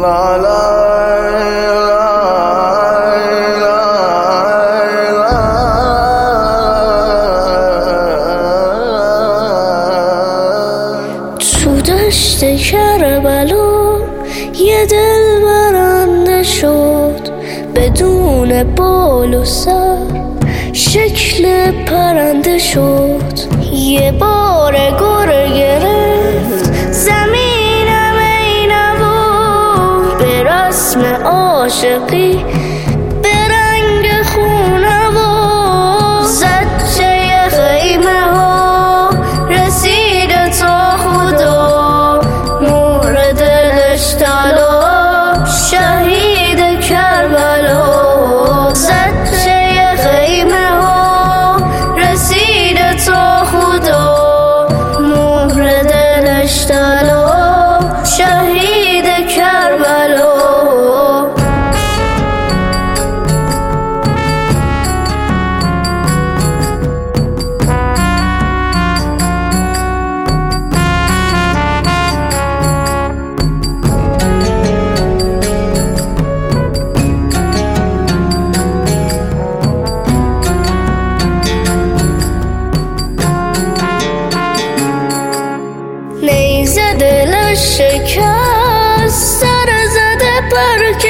لا لا تو دشت کربلا یه دل برنده شد بدون بال و سر، شکل پرنده شد. یه بار گره گرفت زمینم ای نوا، به رسم عاشقی به رنگ خونوا. زجه خیمه ها رسید تا خدا، مهر دلش طلا شهید کربلا. زجه خیمه ها رسید تا خدا، مهر دلش طلا شهید کربلا. نیزه دلش شکست، سر زده پر